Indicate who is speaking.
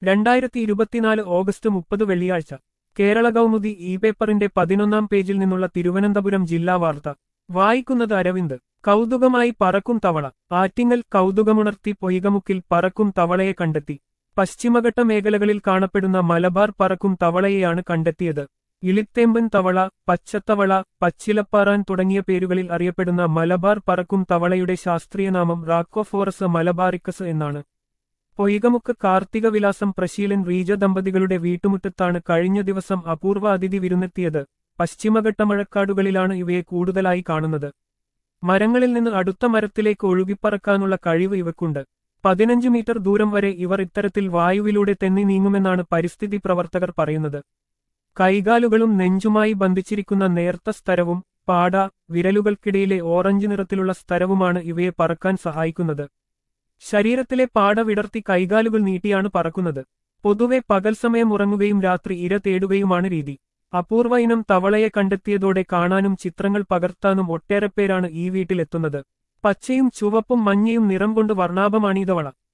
Speaker 1: 2024 August 30 വെള്ളിയാഴ്ച Kerala Kaumudi E പേപ്പറിന്റെ 11-ാം പേജിൽ നിന്നുള്ള തിരുവനന്തപുരം ജില്ലാ വാർത്ത വായിക്കുന്നത് അരവിന്ദ്. കൗതുകമായി പറക്കും തവള. ആറ്റിങ്ങൽ കൗതുകമുണർത്തി പൊയ്കമുക്കിൽ പറക്കും തവളയെ കണ്ടെത്തി. പശ്ചിമഘട്ട മേഖലകളിൽ കാണപ്പെടുന്ന മലബാർ പറക്കും തവളയെയാണ് കണ്ടെത്തിയത്. ഇളിത്തേമ്പൻ തവള, പച്ചത്തവള, പച്ചിലപ്പാറാൻ തുടങ്ങിയ പേരുകളിൽ അറിയപ്പെടുന്ന മലബാർ പറക്കും തവളയുടെ ശാസ്ത്രീയനാമം റാക്കോഫോറസ് മലബാറിക്കസ് എന്നാണ്. പൊയ്കമുക്ക് കാർത്തിക വിലാസം പ്രശീലൻ റീജ ദമ്പതികളുടെ വീട്ടുമുറ്റത്താണ് കഴിഞ്ഞ ദിവസം അപൂർവ അതിഥി വിരുന്നെത്തിയത്. പശ്ചിമഘട്ട മഴക്കാടുകളിലാണ് ഇവയെ കൂടുതലായി കാണുന്നത്. മരങ്ങളിൽ നിന്ന് അടുത്ത മരത്തിലേക്ക് ഒഴുകിപ്പറക്കാനുള്ള കഴിവ് ഇവക്കുണ്ട്. 15 മീറ്റർ ദൂരം വരെ ഇവർ ഇത്തരത്തിൽ വായുവിലൂടെ തെന്നി നീങ്ങുമെന്നാണ് പരിസ്ഥിതി പ്രവർത്തകർ പറയുന്നത്. കൈകാലുകളും നെഞ്ചുമായി ബന്ധിച്ചിരിക്കുന്ന നേർത്ത സ്തരവും പാട, വിരലുകൾക്കിടയിലെ ഓറഞ്ച് നിറത്തിലുള്ള സ്തരവുമാണ് ഇവയെ പറക്കാൻ സഹായിക്കുന്നത്. ശരീരത്തിലെ പാട വിടർത്തി കൈകാലുകൾ നീട്ടിയാണ് പറക്കുന്നത്. പൊതുവെ പകൽ സമയം ഉറങ്ങുകയും രാത്രി ഇര തേടുകയുമാണ് രീതി. അപൂർവ ഇനം തവളയെ കണ്ടെത്തിയതോടെ കാണാനും ചിത്രങ്ങൾ പകർത്താനും ഒട്ടേറെ പേരാണ് ഈ വീട്ടിലെത്തുന്നത്. പച്ചയും ചുവപ്പും മഞ്ഞയും നിറം കൊണ്ട് വർണ്ണാഭമാണീ തവള.